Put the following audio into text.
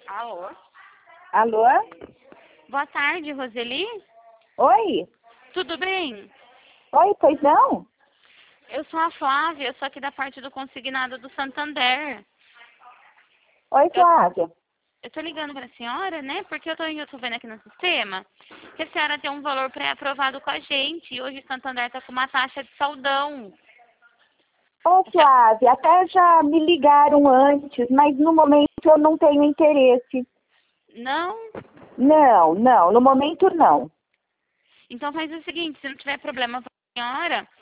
Alô? Alô? Boa tarde, Roseli. Oi? Tudo bem? Oi, pois não? Eu sou a Flávia, eu sou aqui da parte do consignado do Santander. Oi, Flávia. Eu tô ligando para a senhora, né? Porque eu tô vendo aqui no sistema que a senhora tem um valor pré-aprovado com a gente e hoje o Santander tá com uma taxa de saldão. Ô, Flávia, até já me ligaram antes, mas no momento eu não tenho interesse. Não? Não, no momento não. Então faz o seguinte, se não tiver problema para a senhora,